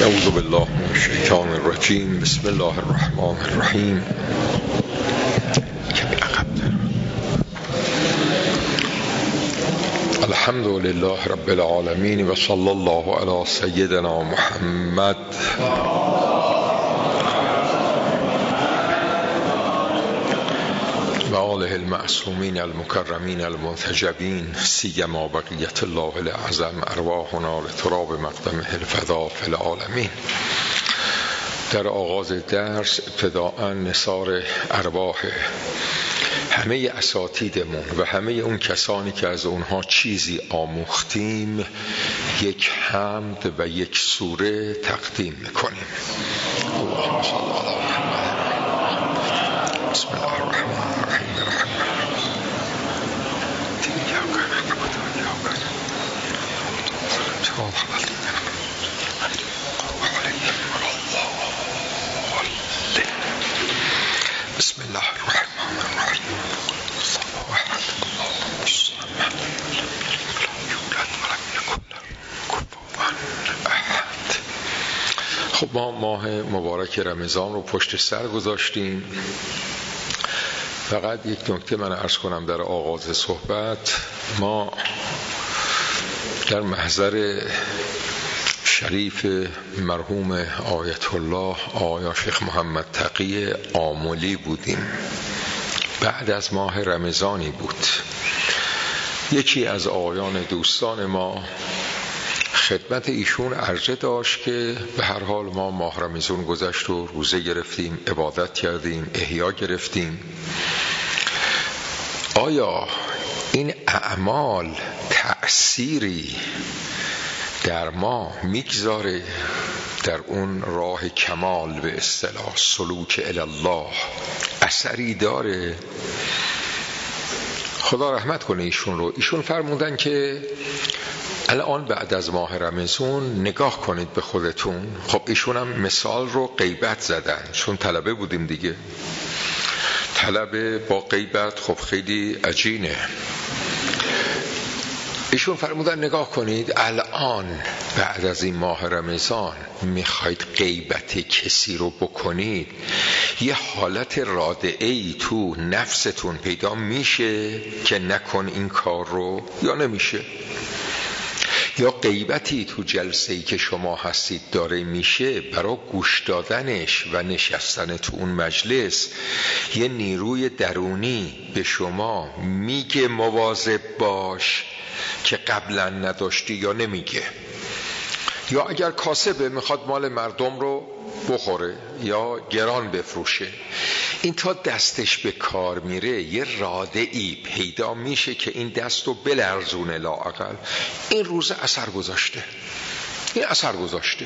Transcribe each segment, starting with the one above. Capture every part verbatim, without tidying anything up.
اعوذ بالله من الشیطان الرجیم. بسم الله الرحمن الرحیم. الحمد لله رب العالمین و صلی الله علی سیدنا محمد و آله المعصومین المکرمین المنتجبین، سیما بقیت الله الاعظم ارواحنا لتراب مقدمه الفدا فی العالمین. در آغاز درس ابتداء نثار ارواح همه اساتیدمون و همه اون کسانی که از اونها چیزی آموختیم یک حمد و یک سوره تقدیم میکنیم. اللهم صل علی محمد. بسم الله الرحمن الرحیم. بسم الله الرحمن الرحیم. خب ما ماه مبارک رمضان رو پشت سر گذاشتیم. فقط یک نکته من عرض کنم در آغاز صحبت. ما در محضر شریف مرحوم آیت الله آقای شیخ محمد تقی آملی بودیم. بعد از ماه رمضانی بود. یکی از آقایان دوستان ما خدمت ایشون عرضه داشت که به هر حال ما ماه رمضان گذشت و روزه گرفتیم، عبادت کردیم، احیا گرفتیم. آیا این اعمال تأثیری در ما میگذاره؟ در اون راه کمال به اصطلاح سلوک الی الله اثری داره؟ خدا رحمت کنه ایشون رو. ایشون فرمودن که الان بعد از ماه رمضان نگاه کنید به خودتون. خب ایشون هم مثال رو غیبت زدن، چون طلبه بودیم دیگه. طلبه با غیبت خب خیلی عجینه. ایشون فرمودن نگاه کنید الان بعد از این ماه رمضان میخواید غیبت کسی رو بکنید، یه حالت رادعه‌ای تو نفستون پیدا میشه که نکن این کار رو، یا نمیشه؟ یا غیبتی تو جلسه‌ای که شما هستید داره میشه، برای گوش دادنش و نشستن تو اون مجلس یه نیروی درونی به شما میگه مواظب باش که قبلا نداشتی، یا نمیگه؟ یا اگر کاسبه میخواد مال مردم رو بخوره یا گران بفروشه، این تا دستش به کار میره یه رادعی پیدا میشه که این دست رو بلرزونه. لااقل این روز اثر گذاشته، این اثر گذاشته،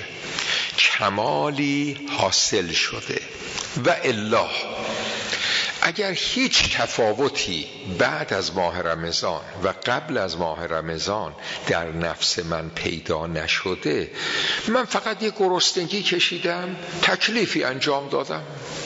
کمالی حاصل شده. و الا اگر هیچ تفاوتی بعد از ماه رمضان و قبل از ماه رمضان در نفس من پیدا نشده، من فقط یک گرسنگی کشیدم، تکلیفی انجام دادم،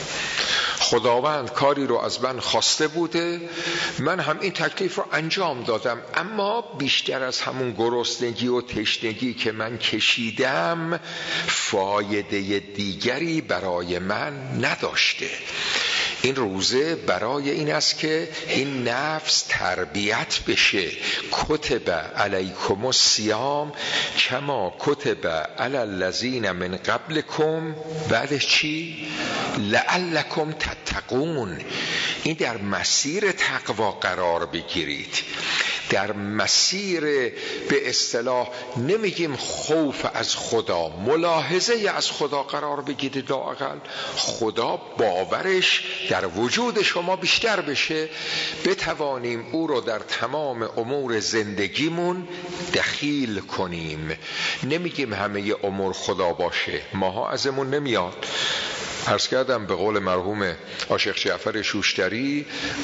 خداوند کاری رو از من خواسته بوده، من هم این تکلیف رو انجام دادم، اما بیشتر از همون گرسنگی و تشنگی که من کشیدم فایده دیگری برای من نداشته. این روزه برای این است که این نفس تربیت بشه. کتب علیکم الصیام کما کتب علی الذین من قبلکم. بعدش چی؟ لعلکم تتقون. این در مسیر تقوا قرار بگیرید، در مسیر به اصطلاح نمیگیم خوف از خدا، ملاحظه از خدا قرار بگیرید. لااقل خدا باورش در وجود شما بیشتر بشه، بتوانیم او رو در تمام امور زندگیمون دخیل کنیم. نمیگیم همه امور خدا باشه، ماها ازمون نمیاد. عرض کردم به قول مرحوم شیخ جعفر شوشتری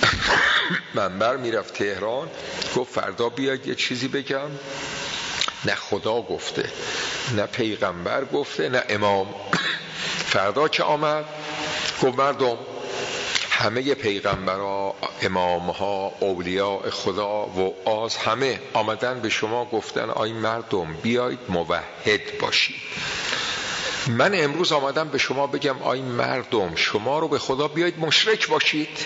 منبر میرفت تهران، گفت فردا بیاید یه چیزی بگم. نه خدا گفته، نه پیغمبر گفته، نه امام. فردا که آمد گفت مردم همه پیغمبرها، امامها، اولیاء خدا و آز همه آمدن به شما گفتن آی مردم بیایید موحد باشید. من امروز آمدم به شما بگم آی مردم، شما رو به خدا بیایید مشرک باشید.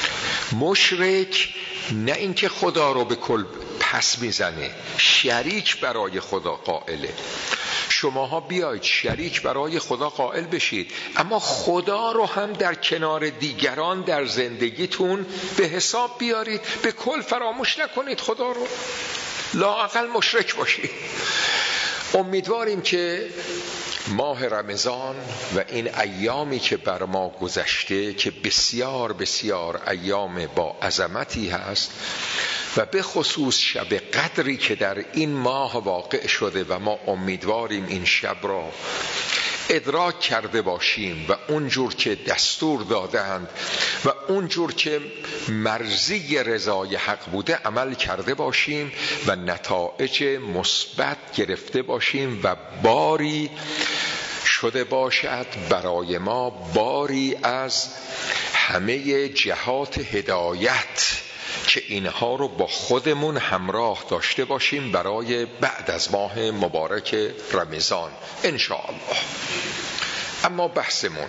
مشرک نه اینکه خدا رو به کل پس میزنه، شریک برای خدا قائله. شماها بیایید شریک برای خدا قائل بشید، اما خدا رو هم در کنار دیگران در زندگیتون به حساب بیارید. به کل فراموش نکنید خدا رو، لااقل مشرک باشید. امیدواریم که ماه رمضان و این ایامی که بر ما گذشته که بسیار بسیار ایام با عظمتی هست و به خصوص شب قدری که در این ماه واقع شده و ما امیدواریم این شب را ادراک کرده باشیم و اونجور که دستور دادند و اونجور که مرضی رضای حق بوده عمل کرده باشیم و نتایج مثبت گرفته باشیم و باری شده باشد برای ما، باری از همه جهات هدایت که اینها رو با خودمون همراه داشته باشیم برای بعد از ماه مبارک رمضان انشاءالله. اما بحثمون،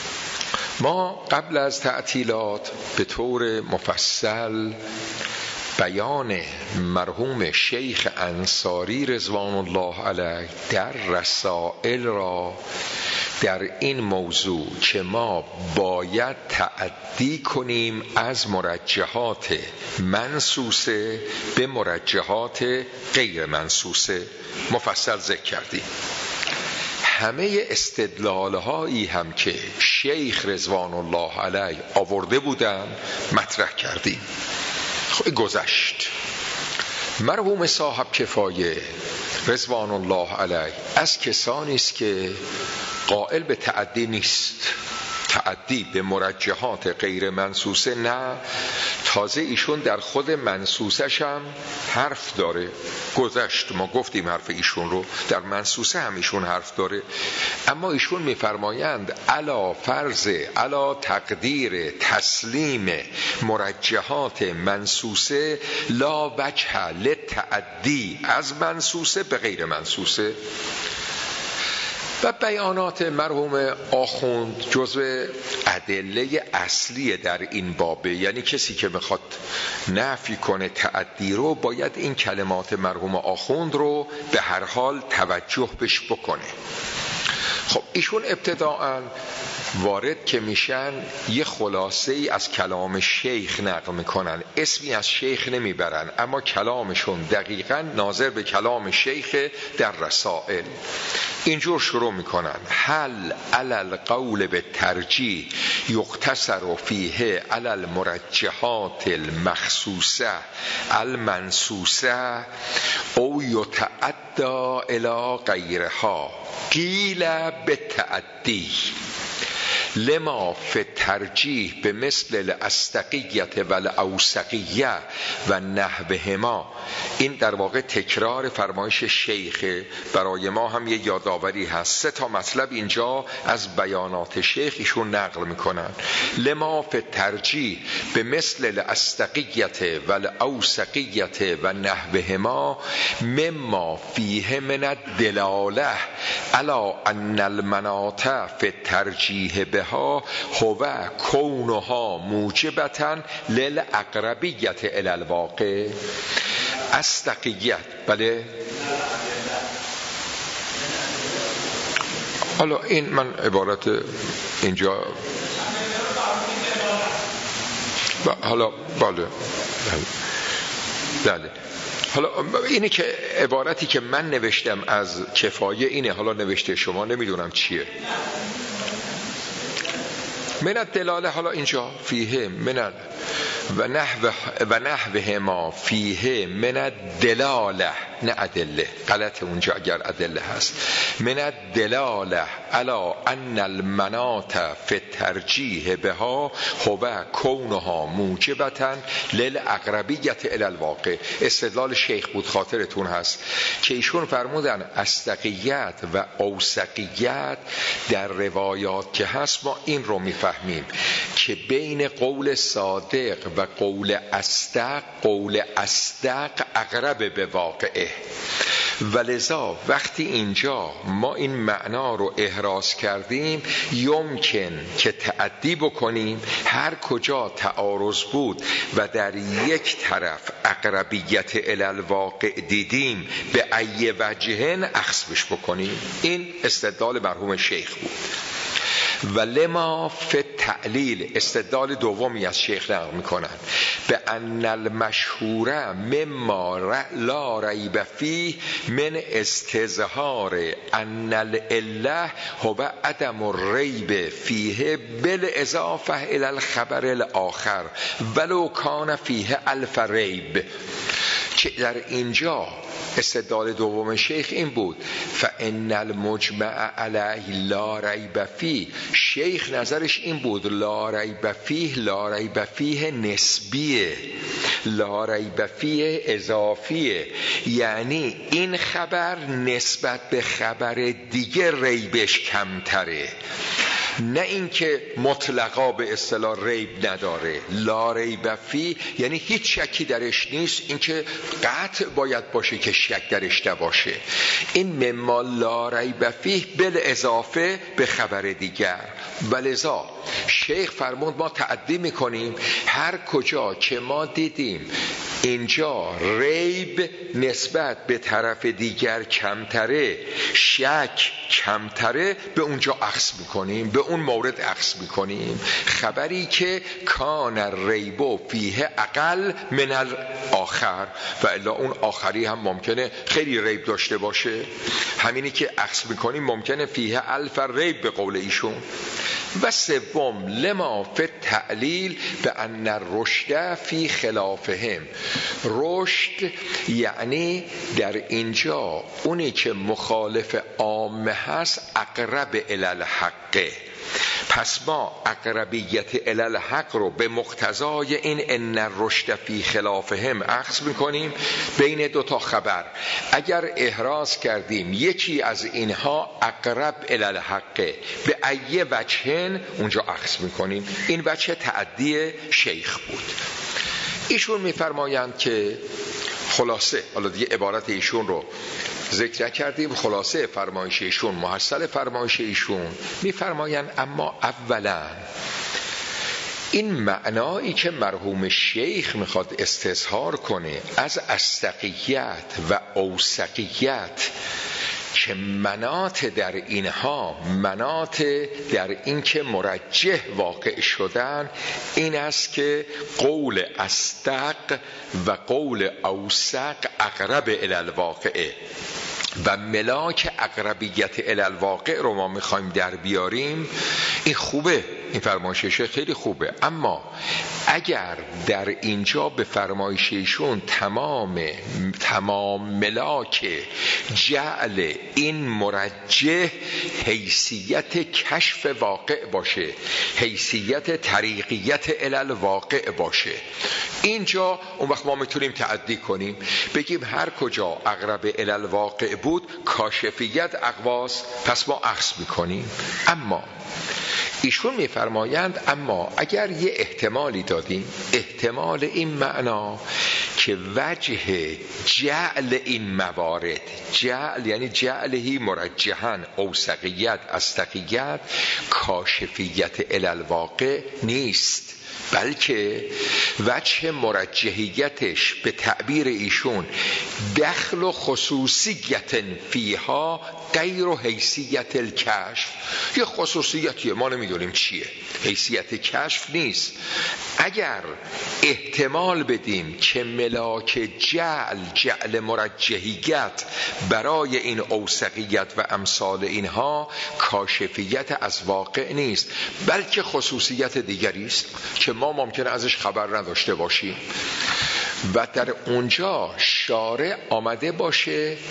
ما قبل از تعطیلات به طور مفصل بیان مرحوم شیخ انصاری رضوان الله علیه در رسائل را در این موضوع که ما باید تعدی کنیم از مرجحات منصوصه به مرجحات غیر منصوصه مفصل ذکر کردیم. همه استدلال هایی هم که شیخ رضوان الله علیه آورده بودن مطرح کردیم. خب گذشت. مرحوم صاحب کفایه رضوان الله علیه از کسانی است که قائل به تعدی نیست، تعدی به مرجحات غیر منصوصه نه، تازه ایشون در خود منصوصش هم حرف داره. گذشت، ما گفتیم حرف ایشون رو، در منصوصه هم ایشون حرف داره، اما ایشون میفرمایند علا فرض علا تقدیر تسلیم مرجحات منصوصه لا وجه للتعدی از منصوصه به غیر منصوصه. و بیانات مرحوم آخوند جزو ادله اصلی در این بابه، یعنی کسی که میخواد نفی کنه تعدی رو باید این کلمات مرحوم آخوند رو به هر حال توجه بش بکنه. خب ایشون ابتداءً وارد که میشن یه خلاصه ای از کلام شیخ نقل میکنن، اسمی از شیخ نمیبرن، اما کلامشون دقیقاً ناظر به کلام شیخ در رسائل. اینجور شروع میکنن: هل علی القول به ترجیح یقتصر فیه علی المرجحات المخصوصه المنصوصه او یتعدی الی غیرها قیل بالتعدی لما فی ترجیح به مثل الاستقیت و الاوسقیه و نحوهما. این در واقع تکرار فرمایش شیخ، برای ما هم یه یادآوری هست. سه تا مطلب اینجا از بیانات شیخ ایشون نقل میکنن. لما فی ترجیح به مثل الاستقیت و الاوسقیه و نحوهما مما فیه من الدلاله علی ان المناطع فی ترجیح به ها هو کونها موجبتا للاقربیت الی الواقع. استقیت، بله. حالا این من عبارت اینجا حالا بله بله حالا اینه که عبارتی که من نوشتم از کفایه اینه، حالا نوشته شما نمیدونم چیه. من الدلاله، حالا اینجا فیه من و نحوه و نحوه ما فیه من الدلاله، نه ادله، غلط اونجا اگر ادله هست. من الدلاله علی ان المناط فی الترجیح بها هو کونها موجبتا للاقربیت الی الواقع. استدلال شیخ بود، خاطرتون هست که ایشون فرمودن استقیت و اوسقیت در روایات که هست ما این رو میفهمیم که بین قول صادق و قول اصدق قول اصدق اقرب به واقعه. ولذا وقتی اینجا ما این معنا رو احراز کردیم یمکن که تعدی بکنیم هر کجا تعارض بود و در یک طرف اقربیت الالواقع دیدیم به ای وجهن اخذش بکنیم. این استدلال مرحوم شیخ بود. و لما فی تعلیل استدلال دومی از شیخ نقل میکنن به ان المشهوره مما لا ریب فیه من استظهار ان العله هو عدم الریب فیه بالاضافه الی الخبر الاخر ولو کان فیه الف ریب. که در اینجا استدلال دوم شیخ این بود فان المجمع علیه لا ریب فیه. شیخ نظرش این بود لا ریب فیه لا ریب فیه نسبیه، لا ریب فیه اضافیه، یعنی این خبر نسبت به خبر دیگه ریبش کمتره، نه اینکه مطلقا به اصطلاح ریب نداره. لا ریب فی یعنی هیچ شکی درش نیست، اینکه قطع باید باشه که شک درش نباشه. این مما لا ریب فی بالاضافه به خبر دیگر. ولذا شیخ فرمود ما تعدی میکنیم هر کجا که ما دیدیم اینجا ریب نسبت به طرف دیگر کمتره، شک کمتره، به اونجا اخذ میکنیم، به اون مورد اخذ میکنیم. خبری که کان ریبو فیه اقل من الاخر و الا اون آخری هم ممکنه خیلی ریب داشته باشه. همینی که اخذ میکنیم ممکنه فیه الف ریب به قول ایشون. و سوم لما فی تعلیل به ان الرشد فی خلافهم. رشد یعنی در اینجا اونی که مخالف عامه هست اقرب الی الحق. پس ما اقربیت الی الحق رو به مقتضای این ان الرشد فی خلافهم اخذ میکنیم بین دو تا خبر. اگر احراز کردیم یکی از اینها اقرب الی الحق به ای وجهن اونجا اخذ میکنیم. این وجه تعدی شیخ بود. ایشون میفرمایند که خلاصه، حالا دیگه عبارت ایشون رو ذکر کردیم، خلاصه فرمایش ایشون، محصل فرمایش ایشون میفرمایند اما اولا این معنایی که مرحوم شیخ میخواد استظهار کنه از اصدقیت و اوثقیت که مناط در اینها مناط در این که مرجح واقع شدن این است که قول اصدق و قول اوثق اقرب الی الواقع و ملاک اقربیت الی الواقع رو ما میخوایم در بیاریم. این خوبه، این فرمایشش خیلی خوبه، اما اگر در اینجا به فرمایششون تمام تمام ملاک جعل این مرجح حیثیت کشف واقع باشه، حیثیت طریقیت الی الواقع باشه، اینجا اون وقت ما میتونیم تعدی کنیم بگیم هر کجا اقرب الی الواقع بود کاشفیت اقواس، پس ما اخذ میکنیم. اما ایشون میفرمایند اما اگر یه احتمالی دادیم، احتمال این معنا که وجه جعل این موارد، جعل یعنی جعلهی مرجحن اوثقیت اصدقیت کاشفیت الی الواقع نیست، بلکه وجه مرجحیتش به تعبیر ایشون دخل و خصوصیت فیها غیر و حیثیت الکشف. یه خصوصیتیه ما نمیدونیم چیه، حیثیت کشف نیست. اگر احتمال بدیم که ملاک جعل جعل مرجحیت برای این اوثقیت و امثال اینها کاشفیت از واقع نیست بلکه خصوصیت دیگری است که ما ممکنه ازش خبر نداشته باشیم، و در اونجا شارع آمده باشه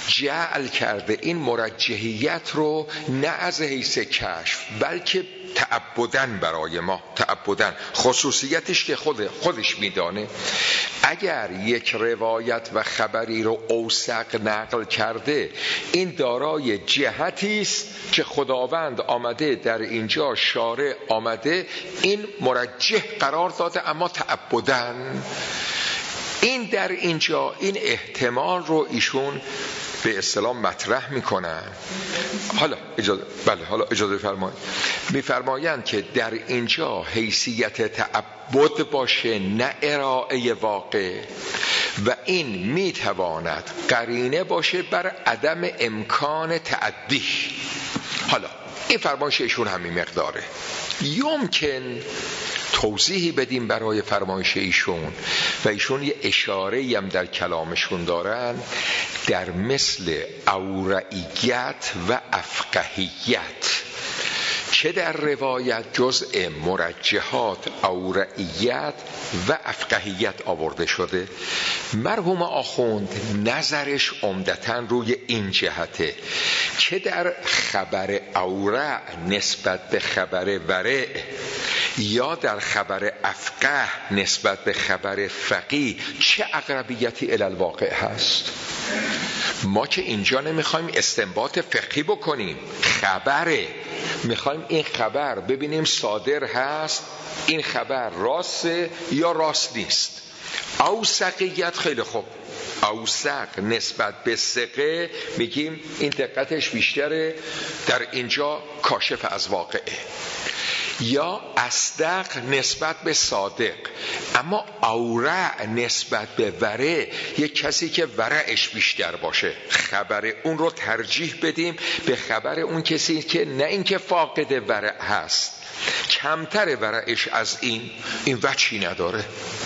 جعل کرده این مرجحیت رو نه از حیث کشف بلکه تعبدن برای ما، تعبدن، خصوصیتش که خود خودش میدانه. اگر یک روایت و خبری رو اوثق نقل کرده، این دارای جهتی است که خداوند آمده در اینجا، شارع آمده این مرجح قرار داده، اما تعبدن. این در اینجا این احتمال رو ایشون به اصطلاح مطرح میکنن. حالا اجازه بله حالا اجازه فرمایید، میفرمایند که در اینجا حیثیت تعبد باشه نه ارائه واقع، و این میتواند قرینه باشه بر عدم امکان تعدی. حالا این فرمایش ایشون همین مقداره. یمکن توضیحی بدیم برای فرمایش ایشون، و ایشون یه اشاره‌ای هم در کلامشون دارن در مثل اورعیت و افقهیت، که در روایت جزء مرجحات اورعیت و افقهیت آورده شده. مرحوم آخوند نظرش عمدتاً روی این جهته که در خبر اورع نسبت به خبر ورع یا در خبر افقه نسبت به خبر فقیه چه اقربیتی الی الواقع هست. ما که اینجا نمیخوایم استنباط فقهی بکنیم، خبره، میخوایم این خبر ببینیم صادر هست، این خبر راسته یا راست نیست. اوثقیت خیلی خوب، اوثق نسبت به ثقه میگیم این دقتش بیشتره، در اینجا کاشف از واقعه. یا اصدق نسبت به صادق، اما اورع نسبت به ورع، یک کسی که ورعش بیشتر باشه، خبر اون رو ترجیح بدیم به خبر اون کسی که نه اینکه فاقد ورع هست، کمتر ورعش از این، این وجهی نداره.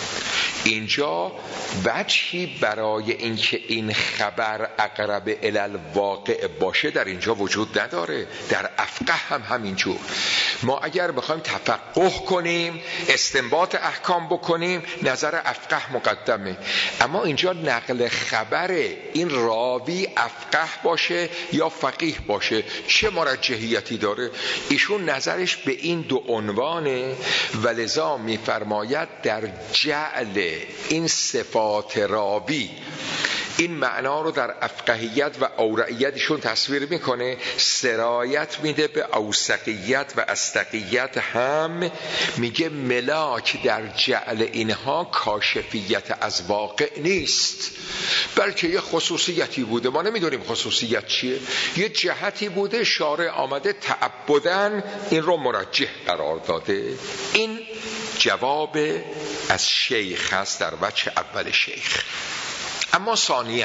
اینجا وجهی برای اینکه این خبر اقرب الی الواقع باشه در اینجا وجود نداره. در افقه هم همینجور. ما اگر بخوایم تفقه کنیم، استنباط احکام بکنیم، نظر افقه مقدمه. اما اینجا نقل خبر این راوی افقه باشه یا فقیه باشه چه مرجحیتی داره؟ ایشون نظرش به این دو عنوانه، ولذا میفرماید در جعل این صفات راوی این معنا رو در افقهیت و اورعیتشون تصویر میکنه، سرایت میده به اوثقیت و اصدقیت. هم میگه ملاک در جعل اینها کاشفیت از واقع نیست، بلکه یه خصوصیتی بوده، ما نمیدونیم خصوصیت چیه، یه جهتی بوده، شارع آمده تعبدن این رو مرجح قرار داده. این جواب از شیخ هست در وجه اول شیخ. اما ثانیاً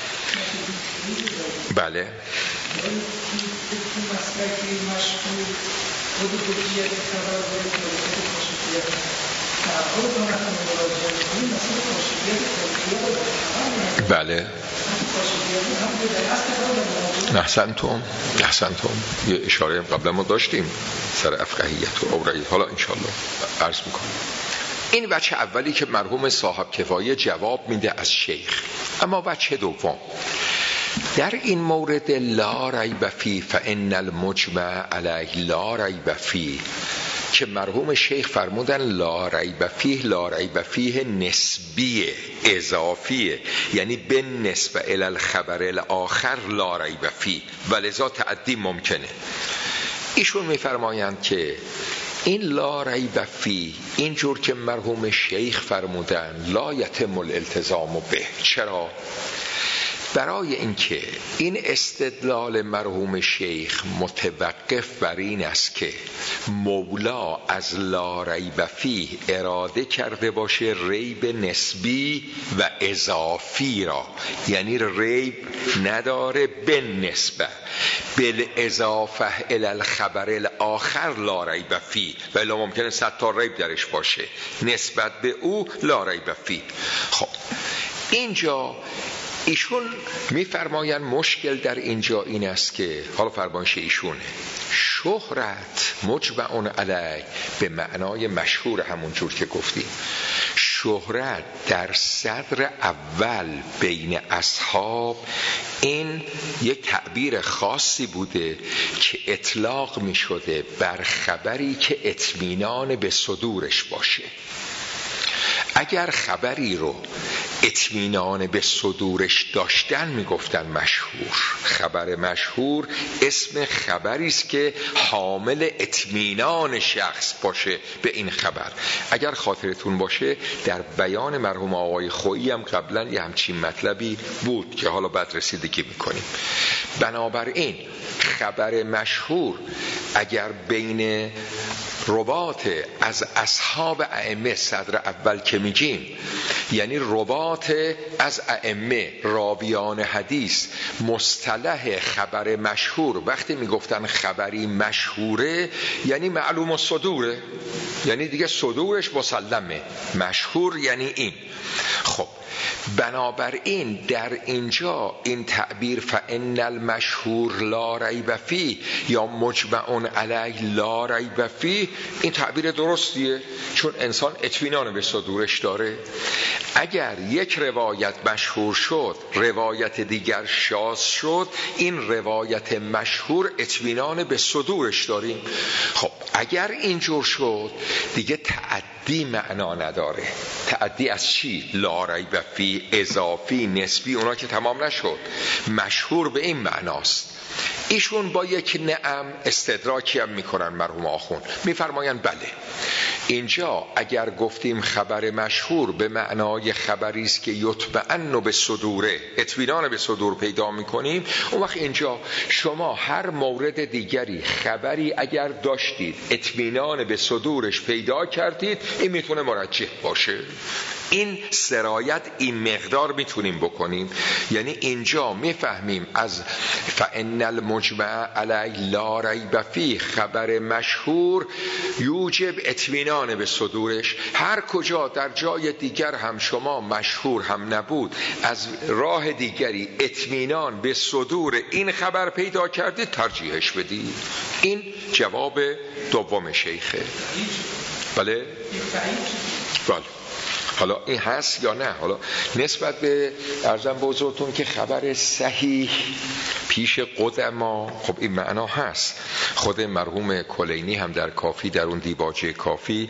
بله بله احسنتم احسنتم یه اشاره قبلا ما داشتیم سر افقهیت و اورعیت، حالا انشالله عرض میکنم. این وجه اولی که مرحوم صاحب کفایه جواب میده از شیخ. اما وجه دوم در این مورد لا ریب فی فان المجمع علیه لا ریب فی، که مرحوم شیخ فرمودن لا ریب فیه، لا ریب فیه نسبیه، اضافیه، یعنی به نسبه الی الخبر الاخر لا ریب فیه، ولذا تعدی ممکنه. ایشون میفرمایند که این لا ریب فیه اینجور که مرحوم شیخ فرمودن لا یتم الالتزام به. چرا؟ برای اینکه این استدلال مرحوم شیخ متوقف بر این است که مولا از لا ریب فیه اراده کرده باشه ریب نسبی و اضافی را، یعنی ریب نداره به نسبه بالاضافه الی الخبر الاخر لا ریب فیه، ولی ممکنه صد تا ریب درش باشه، نسبت به او لا ریب فیه. خب اینجا ایشون میفرماین مشکل در اینجا این است که، حالا فرمایش ایشونه، شهرت مجمعون علیه به معنای مشهور همون جور که گفتیم، شهرت در صدر اول بین اصحاب این یک تعبیر خاصی بوده که اطلاق می شده بر خبری که اطمینان به صدورش باشه. اگر خبری رو اطمینان به صدورش داشتن میگفتن مشهور. خبر مشهور اسم خبری است که حامل اطمینان شخص باشه به این خبر. اگر خاطرتون باشه در بیان مرحوم آقای خویی هم قبلا یه همچین مطلبی بود که حالا بعد رسیدگی میکنیم. بنابراین خبر مشهور اگر بین رباط از اصحاب ائمه صدر اول که میگیم، یعنی رباط از ائمه راویان حدیث، مصطلح خبر مشهور وقتی میگفتن خبری مشهوره یعنی معلوم الصدوره، یعنی دیگه صدورش مسلمه. مشهور یعنی این. خب بنابراین در اینجا این تعبیر فإن المشهور لا ریب فیه یا مجمع علیه لا ریب فیه، این تعبیر درستیه، چون انسان اطمینان به صدورش داره. اگر یک روایت مشهور شد روایت دیگر شاذ شد، این روایت مشهور اطمینان به صدورش داریم. خب اگر اینجور شد دیگه تعدی معنا نداره. تعدی از چی؟ لا ریب فیه، اضافی، نسبی، اونا که تمام نشد. مشهور به این معناست. ایشون با یک نعم استدراکی هم میکنن مرحوم آخوند، میفرماین بله اینجا اگر گفتیم خبر مشهور به معنای خبری است که یطمئن به صدوره، اطمینان به صدور پیدا میکنیم، اون وقت اینجا شما هر مورد دیگری خبری اگر داشتید اطمینان به صدورش پیدا کردید، این میتونه مرجح باشه. این سرایت این مقدار میتونیم بکنیم. یعنی اینجا میفهمیم از فإن المجمع علیه لا ریب فیه، خبر مشهور یوجب اطمینان به صدورش. هر کجا در جای دیگر هم شما مشهور هم نبود، از راه دیگری اطمینان به صدور این خبر پیدا کردید، ترجیحش بدید. این جواب دوم شیخه. بله؟ بله. حالا این هست یا نه؟ حالا نسبت به عرضم بزرگتون که خبر صحیح پیش قدما، خب این معنا هست. خود مرحوم کلینی هم در کافی، در اون دیباچه کافی،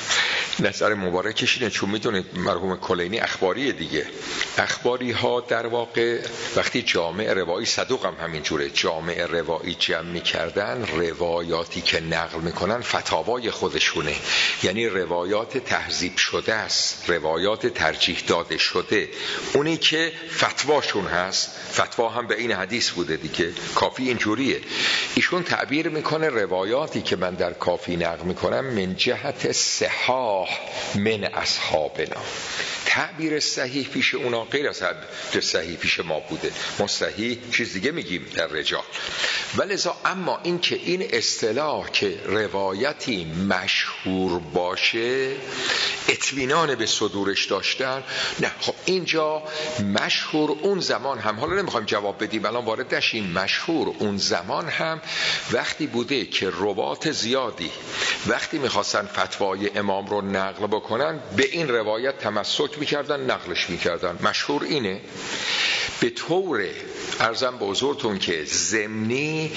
نظر مبارکش اینه، چون میدونید مرحوم کلینی اخباری دیگه، اخباری ها در واقع وقتی جامع روایی، صدوق هم همین جوره، جامع روایی جمع میکردن، روایاتی که نقل میکنن فتاوای خودشونه، یعنی روایات تهذیب شده است، روایات ترجیح داده شده، اونی که فتواشون هست. فتوا هم به این حدیث بوده دیگه، کافی اینجوریه. ایشون تعبیر میکنه روایاتی که من در کافی نقل میکنم من جهت صحاح من اصحابنا. تعبیر صحیح پیش اونا غیر از تعبیر صحیح پیش ما بوده. ما صحیح چیز دیگه میگیم در رجال. ولذا اما این که این اصطلاح که روایتی مشهور باشه اطمینان به صدورش داشتن، نه. خب اینجا مشهور اون زمان هم، حالا نمیخوایم جواب بدیم الان وارد نشیم، مشهور اون زمان هم وقتی بوده که روات زیادی وقتی میخواستن فتوای امام رو نقل بکنن به این روایت تمسک میکردن، نقلش میکردن. مشهور اینه. به طور عرضم به حضورتون که ضمنی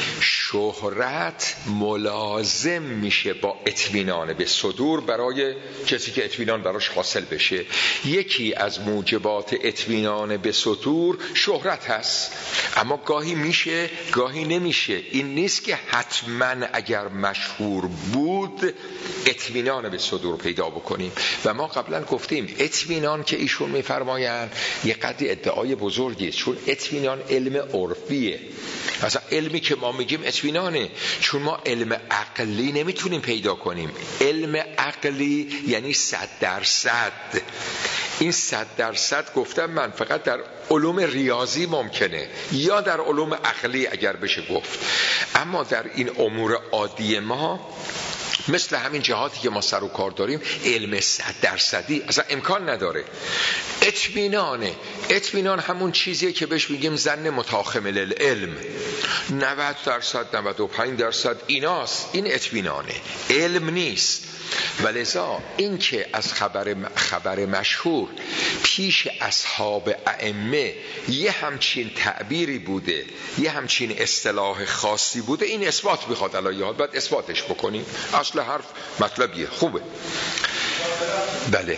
شهرت ملازم میشه با اطمینان به صدور برای کسی که اطمینان براش حاصل بشه. یکی از موجبات اطمینان به صدور شهرت هست، اما گاهی میشه گاهی نمیشه. این نیست که حتما اگر مشهور بود اطمینان به صدور پیدا بکنیم. و ما قبلا گفتیم اطمینان که ایشون میفرماین یه قدری ادعای بزرگی است، چون اطمینان علم عرفیه. مثلا علمی که ما میگیم اطمینانه، چون ما علم عقلی نمیتونیم پیدا کنیم. علم عقلی یعنی صد درصد. این صد درصد گفتم من فقط در علوم ریاضی ممکنه یا در علوم عقلی اگر بشه گفت، اما در این امور عادی ما مثل همین جهاتی که ما سر و کار داریم علم صد درصدی اصلا امکان نداره. اطمینانه. اطمینان همون چیزیه که بهش میگیم ظن متاخم للعلم، نود درصد نود و پنج درصد ایناست. این اطمینانه، علم نیست. ولذا این که از خبر خبر مشهور پیش اصحاب ائمه یه همچین تعبیری بوده، یه همچین اصطلاح خاصی بوده، این اثبات میخواد علیه حال، باید اثباتش بکنیم. اصل حرف مطلبیه، خوبه. بله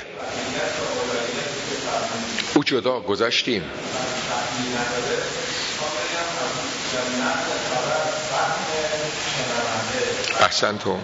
او جدا گذاشتیم. احسنتم.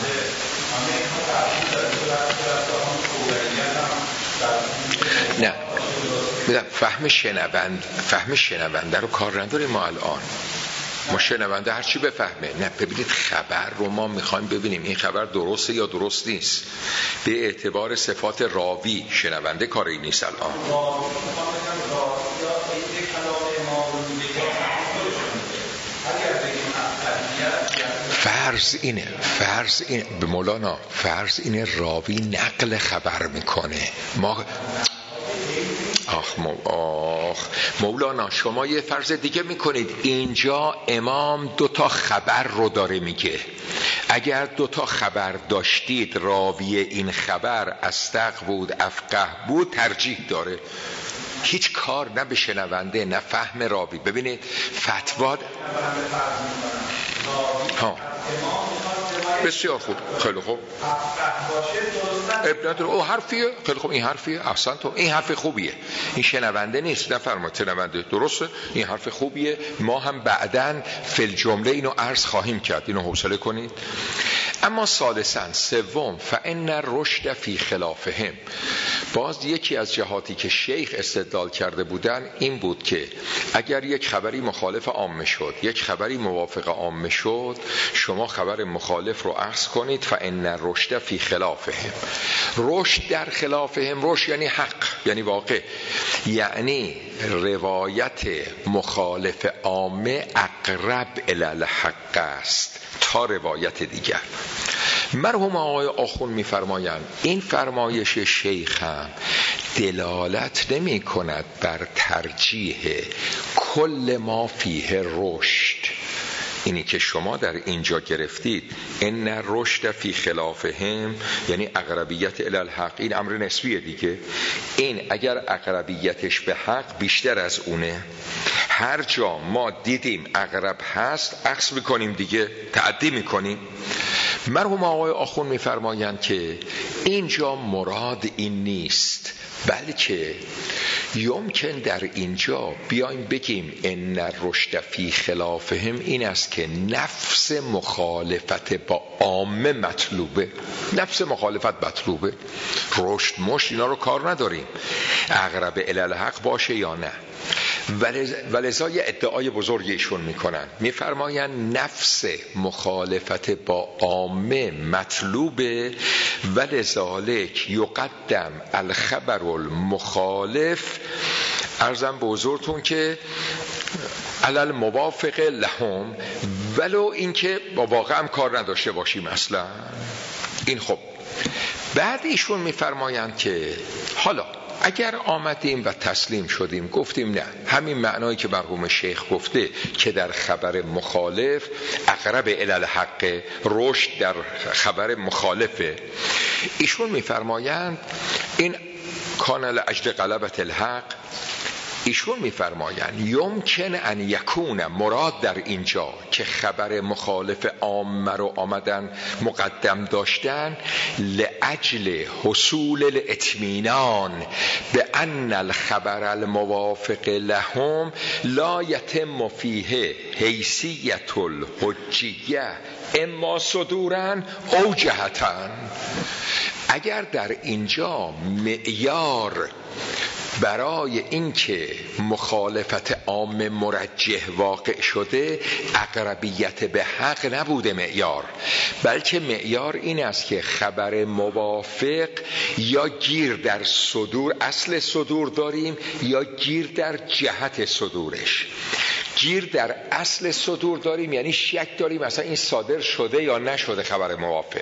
نه فهم شنوند فهم شنونده رو کار نداریم ما الان. ما شنونده هر چی بفهمه. نه ببینید خبر رو ما میخوایم ببینیم این خبر درسته یا درست نیست. به اعتبار صفات راوی شنونده کاری نیست الان. فرض اینه فرض اینه به مولانا فرض اینه راوی نقل خبر میکنه. ما آخ, مو... آخ مولانا شما یه فرض دیگه میکنید اینجا امام دوتا خبر رو داره میگه. اگر دوتا خبر داشتید راوی این خبر استق بود افقه بود ترجیح داره. هیچ کار نه به شنونده نه فهم راوی. ببینید فتوا ها بسیار خوب، خیلی خوب. ابن او حرفیه، خیلی خوب، این حرفیه، احسن تو، این حرف خوبیه. این شنونده نیست، نفرمایید شنونده، درسته، این حرف خوبیه. ما هم بعداً فی الجمله اینو عرض خواهیم کرد، اینو حوصله کنید. اما ثالثاً سوم فإن الرشد فی خلافهم. باز یکی از جهاتی که شیخ استدلال کرده بودن این بود که اگر یک خبری مخالف عامه شد، یک خبری موافق عامه شد، شما خبر مخالف رو اخذ کنید. فإن الرشد فی خلافهم. رشد در خلافهم، رشد یعنی حق، یعنی واقع، یعنی روایت مخالف عامه اقرب الی الحق است تا روایت دیگر. مرحوم آقای آخوند می‌فرمایند این فرمایش شیخ هم دلالت نمی کند بر ترجیح کل ما فیه رشد. اینی که شما در اینجا گرفتید ان رشد فی خلافهم یعنی اقربیت الی الحق، این امر نسبیه دیگه. این اگر اقربیتش به حق بیشتر از اونه، هر جا ما دیدیم اقرب هست اخذ میکنیم دیگه، تعدی میکنیم. مرحوم آقای آخوند میفرمایند که اینجا مراد این نیست، بلکه یمکن در اینجا بیایم بگیم ان الرشد فی خلافهم این است که نفس مخالفت با عامه مطلوبه. نفس مخالفت مطلوبه. رشد مشت اینا رو کار نداریم، اقرب الی الحق باشه یا نه. ولذا یه ادعای بزرگی ایشون میکنن، میفرماین نفس مخالفت با عامه مطلوبه، ولذالک یقدم الخبر المخالف، عرضم به حضورتون که علل موافق لهم، ولو اینکه با واقع هم کار نداشته باشیم اصلا. این خب بعد ایشون میفرمایند که حالا اگر آمدیم و تسلیم شدیم گفتیم نه، همین معنایی که مرحوم شیخ گفته که در خبر مخالف اقرب الی الحق، رشد در خبر مخالفه، ایشون میفرمایند این کان لاجل غلبة الحق. ایشون میفرمایند یمکن ان یکون مراد در اینجا که خبر مخالف عامه رو آمدن مقدم داشتن لاجل حصول الاطمینان به ان الخبر الموافق لهم لا یتم فیه حیثیت الحجیه اما صدورا او جهتا. اگر در اینجا معیار برای اینکه مخالفت عام مرجح واقع شده اقربیت به حق نبوده معیار، بلکه معیار این است که خبر موافق یا گیر در صدور، اصل صدور داریم، یا گیر در جهت صدورش. گیر در اصل صدور داریم یعنی شک داریم مثلا این صادر شده یا نشده خبر موافق.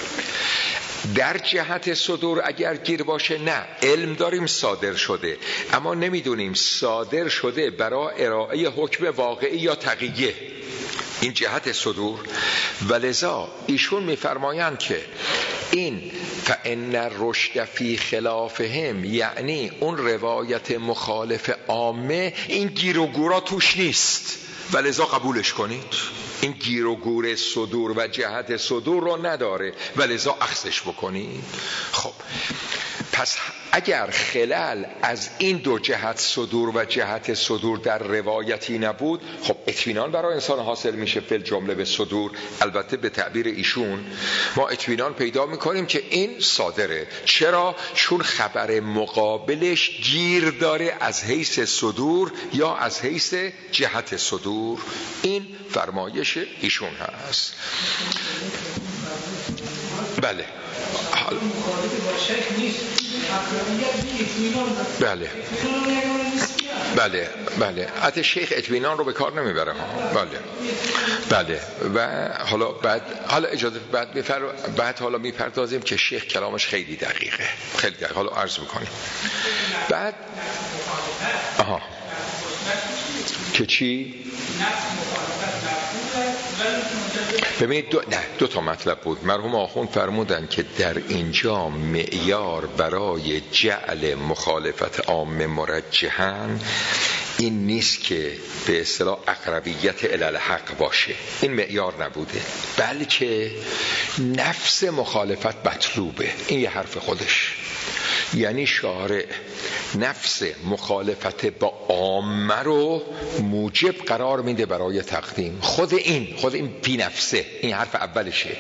در جهت صدور اگر گیر باشه نه، علم داریم صادر شده اما نمیدونیم صادر شده برای ارائه حکم واقعی یا تقیه، این جهت صدور. ولذا ایشون میفرمایند که این فان الرشد فی خلافهم، یعنی اون روایت مخالف عامه این گیر و گورا توش نیست و لذا قبولش کنید. این گیر و گور صدور و جهت صدور رو نداره و لذا اخذش بکنید. خب پس اگر خلل از این دو جهت صدور و جهت صدور در روایتی نبود، خب اطمینان برای انسان حاصل میشه فی الجمله به صدور. البته به تعبیر ایشون ما اطمینان پیدا میکنیم که این صادره. چرا؟ چون خبر مقابلش گیر داره از حیث صدور یا از حیث جهت صدور. این فرمایش ایشون هست. بله حال بله بله بله حتی شیخ اطمینان رو به کار نمیبره ها. بله بله و حالا بعد حالا اجازه بعد میفر بعد حالا میپردازیم که شیخ کلامش خیلی دقیقه، خیلی دقیقه. حالا عرض میکنیم بعد آها که چی؟ ببینید دو, نه دو تا مطلب بود. مرحوم آخوند فرمودن که در اینجا معیار برای جعل مخالفت عام مرجحاً این نیست که به اصطلاح اقربیت الی الحق باشه، این معیار نبوده، بلکه نفس مخالفت مطلوبه. این یه حرف خودش، یعنی شارع نفس مخالفت با عامه رو موجب قرار میده برای تقدیم. خود این خود این فی نفسه، این حرف اولشه.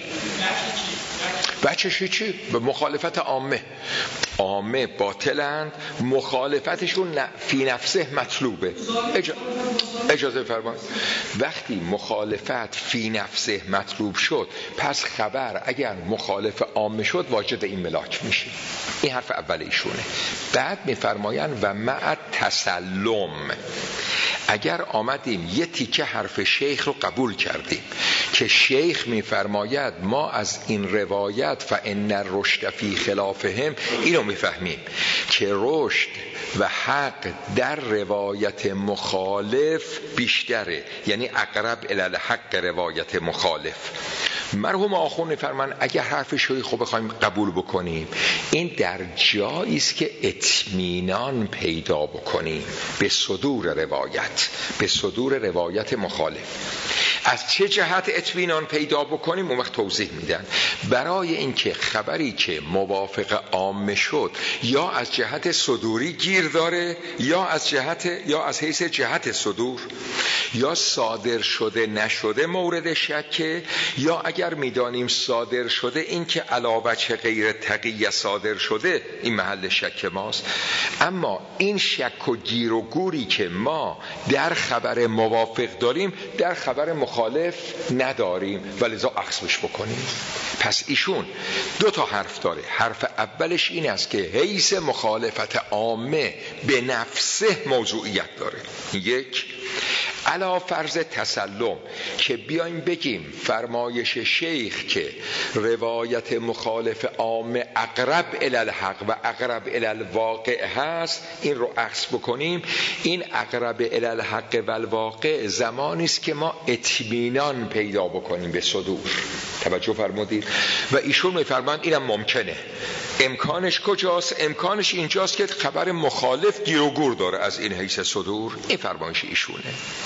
بچه چی؟ به مخالفت عامه عامه باطلند، مخالفتشون فی نفسه مطلوبه. اج... اجازه فرمایید، وقتی مخالفت فی نفسه مطلوب شد، پس خبر اگر مخالف عامه شد واجد این ملاک میشه. این حرف اول ایشونه. بعد میفرماین و مع تسلم، اگر آمدیم یه تیکه حرف شیخ رو قبول کردیم که شیخ میفرماید ما از این روایت فان الرشد فی خلافهم اینو میفهمیم که رشد و حق در روایت مخالف بیشتره، یعنی اقرب الی الحق روایت مخالف. مرحوم آخوند میفرمان اگر حرف شیخ رو بخوایم قبول بکنیم، این در جایی است که اطمینان پیدا بکنیم به صدور روایت، به صدور روایت مخالف. از چه جهت اطمینان پیدا بکنیم اون وقت توضیح میدن. برای اینکه خبری که موافق عامه شد یا از جهت صدوری گیر داره یا از جهت یا از حیث جهت صدور، یا صادر شده نشده مورد شکه، یا اگر میدانیم صادر شده این که علاوه چه غیر تقیه صادر شده این محل شک ماست. اما این شک و گیر و گوری که ما در خبر موافق داریم در خبر مخالف نداریم و لذا اخذش بکنیم. پس ایشون دو تا حرف داره. حرف اولش این است که حیث مخالفت عامه به نفسه موضوعیت داره. یک علا فرض تسلم که بیایم بگیم فرمایش شیخ که روایت مخالف عامه اقرب الی الحق و اقرب الی الواقع هست، این رو اخذ بکنیم. این اقرب الی الحق و الواقع زمانی است که ما اطمینان پیدا بکنیم به صدور. توجه فرمودید؟ و ایشون میفرمایند اینم ممکنه. امکانش کجاست؟ امکانش اینجاست که خبر مخالف گیر و گور داره از این حیث صدور. این فرمایش ایشونه.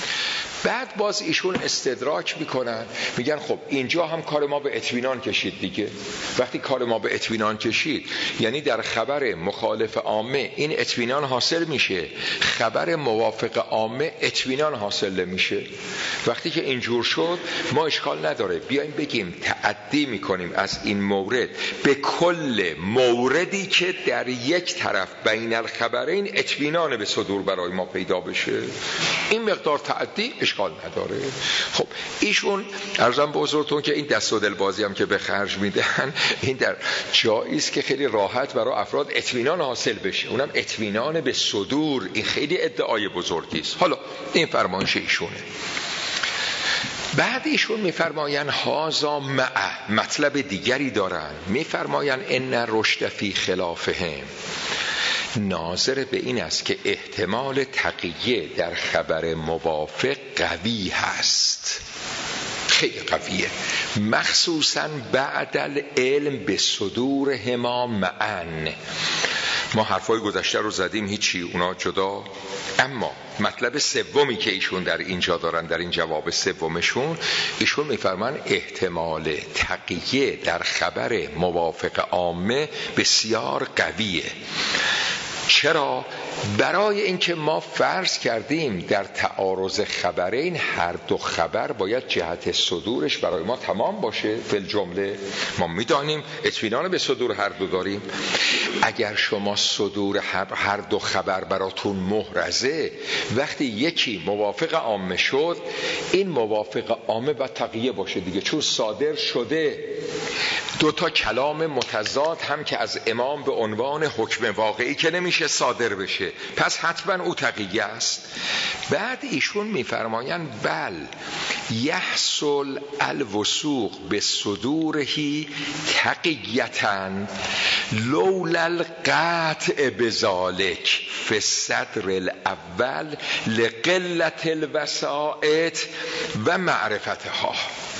بعد باز ایشون استدراک میکنن، میگن خب اینجا هم کار ما به اطمینان کشید دیگه. وقتی کار ما به اطمینان کشید یعنی در خبر مخالف عامه این اطمینان حاصل میشه، خبر موافق عامه اطمینان حاصل نمیشه. وقتی که اینجور شد ما اشکال نداره بیایم بگیم تعدی میکنیم از این مورد به کل موردی که در یک طرف بین الخبرین اطمینان به صدور برای ما پیدا بشه. این مقدار تعدی اشکال نداره. خب ایشون عرضم به حضورتون که این دست و دل بازی هم که به خرج میدن این در جایی است که خیلی راحت برای افراد اطمینان حاصل بشه، اونم اطمینان به صدور. این خیلی ادعای بزرگی است. حالا این فرمایش ایشونه. بعد ایشون میفرماین هازا مع، مطلب دیگری دارن، میفرماین ان رشد فی خلافهم ناظر به این است که احتمال تقیه در خبر موافق قوی هست. خیلی قویه، مخصوصا بعد العلم به صدور هما معن. ما حرفای گذشته رو زدیم، هیچی اونا جدا. اما مطلب سومی که ایشون در اینجا دارن، در این جواب سومشون، ایشون میفرمان احتمال تقیه در خبر موافق عامه بسیار قویه. چرا؟ برای اینکه ما فرض کردیم در تعارض خبرین هر دو خبر باید جهت صدورش برای ما تمام باشه. فی الجمله ما میدانیم اطمینان به صدور هر دو داریم. اگر شما صدور هر دو خبر براتون محرزه، وقتی یکی موافق عامه شد، این موافق عامه باید تقیه باشه دیگه، چون صادر شده. دو تا کلام متضاد هم که از امام به عنوان حکم واقعی که نمیشه صادر بشه، پس حتما او تقیه است. بعد ایشون میفرمایند بل یحصل الوثوق به صدورهی تقیتن لولا القطع بذالک فی الصدر الاول لقلت الوسائط و معرفتها.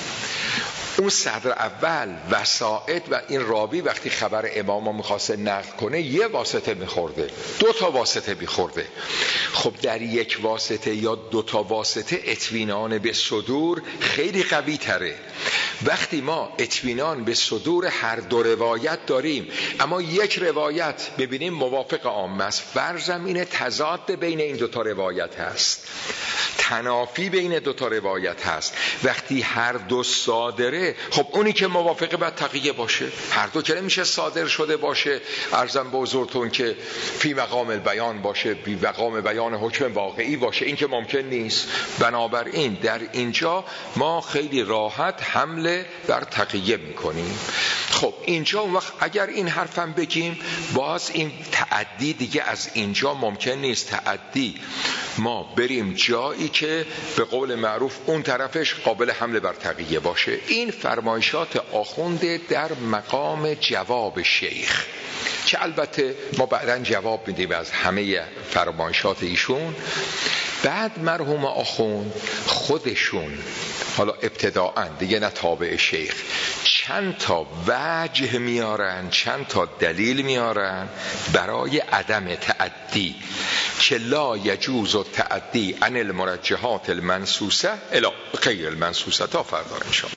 اون صدر اول وسائط و این راوی وقتی خبر امام میخواسته نقل کنه یه واسطه میخورده، دو تا واسطه میخورده. خب در یک واسطه یا دو تا واسطه اطمینان به صدور خیلی قوی تره. وقتی ما اطمینان به صدور هر دو روایت داریم، اما یک روایت ببینیم موافق عامه است، فرضم اینه تضاد بین این دو تا روایت هست، تنافی بین دو تا روایت هست. وقتی هر دو صادره، خب اونی که موافقه باید تقیه باشه. هر دو که نمیشه صادر شده باشه، عرضم به حضورتون که فی مقام البیان باشه، بی مقام بیان حکم واقعی باشه، این که ممکن نیست. بنابراین در اینجا ما خیلی راحت حمله بر تقیه میکنیم. خب اینجا اون وقت اگر این حرفم بگیم، باز این تعدی دیگه از اینجا ممکن نیست. تعدی ما بریم جایی که به قول معروف اون طرفش قابل حمله بر تقیه باشه. این فرمایشات آخونده در مقام جواب شیخ، که البته ما بعداً جواب میدیم از همه فرمایشات ایشون. بعد مرحوم آخوند خودشون، حالا ابتداءً دیگه نه تابع شیخ، چند تا وجه میارن، چند تا دلیل میارن برای عدم تعدی، که لا یجوز التعدی عن المرجحات المنصوصه الی غیر المنصوصه. تا فردا ان شاء الله.